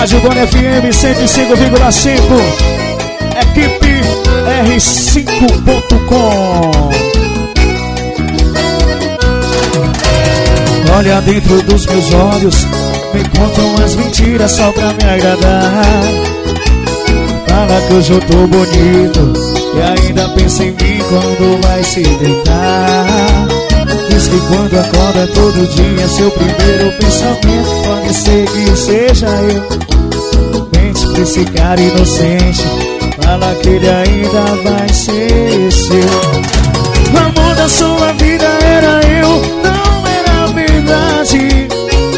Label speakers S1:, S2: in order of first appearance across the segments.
S1: Rádio Goiânia FM 105,5. Equipe R5.com. Olha dentro dos meus olhos, me contam as mentiras só pra me agradar. Fala que hoje eu tô bonito e ainda pensa em mim quando vai se deitar. Diz que quando acorda todo dia, seu primeiro pensamento pode ser que seja eu. Mente pra esse cara inocente, fala que ele ainda vai ser seu. O amor da sua vida era eu, não era verdade.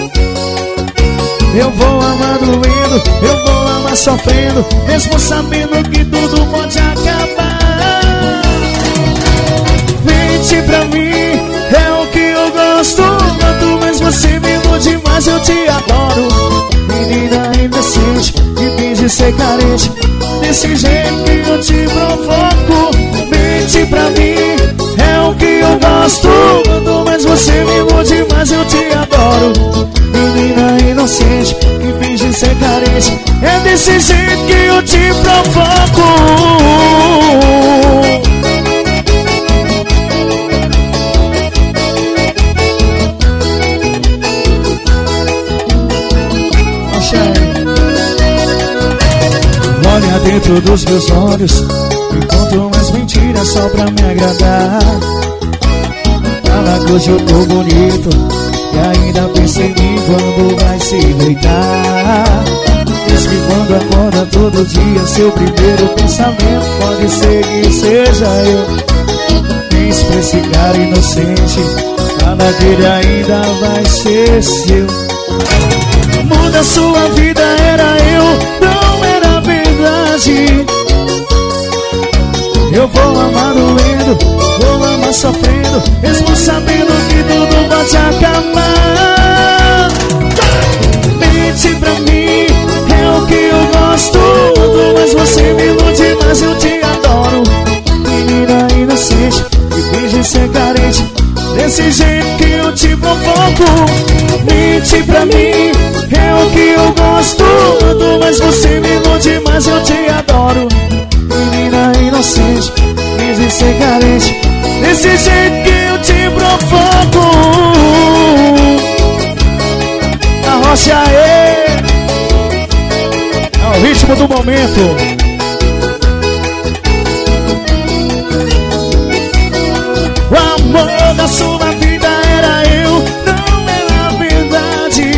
S1: Eu vou amar doendo, eu vou amar sofrendo, mesmo sabendo que tudo pode acabar. Mente pra mim, é o que eu gosto. Quanto mais você me ilude, mais eu te adoro. Menina indecente, que finge ser carente, desse jeito que eu te provoco. Mente pra mim, é o que eu gosto. Quanto mais você me ilude, mais eu te adoro. Menina inocente, que finge ser carente, é desse jeito que eu te provoco. Olha dentro dos meus olhos, me contam as mentiras só pra me agradar. Fala que hoje eu tô bonito e ainda pensa em mim quando vai se deitar. Diz que quando acorda todo dia, seu primeiro pensamento pode ser que seja eu. Diz pra esse cara inocente, fala que ele ainda vai ser seu. Muda sua vida, era eu, não era verdade. Eu vou amar doendo, vou amar sofrendo, mesmo sabendo que tudo pode acabar. Mente pra mim, é o que eu gosto. Mas você me ilude, mas eu te adoro. Menina inocente, que finge ser carente, desse jeito que eu te provoco. Mente pra mim, é o que eu gosto. Mas você me ilude, mas eu te adoro. Menina inocente, finge ser carente, desse jeito que eu te provoco. Arrocha aí, é o ritmo do momento. O amor da sua vida era eu, não era verdade.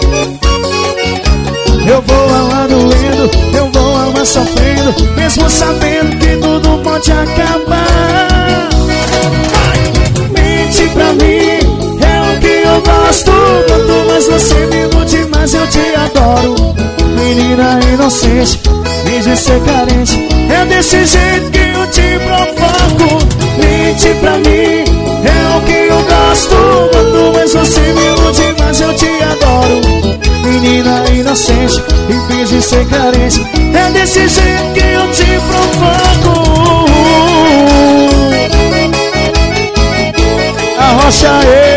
S1: Eu vou amar doendo, eu vou amar sofrendo, mesmo sabendo que tudo pode acabar. Mente pra mim, é o que eu gosto. Quanto mais você me ilude, mais eu te adoro. Menina inocente, finge ser carente, é desse jeito que eu te provoco. Mente pra mim, é o que eu gosto. Quanto mais você me ilude, mais eu te adoro. Menina inocente, e finge ser carente, é desse jeito que eu te provoco. Arrocha aí.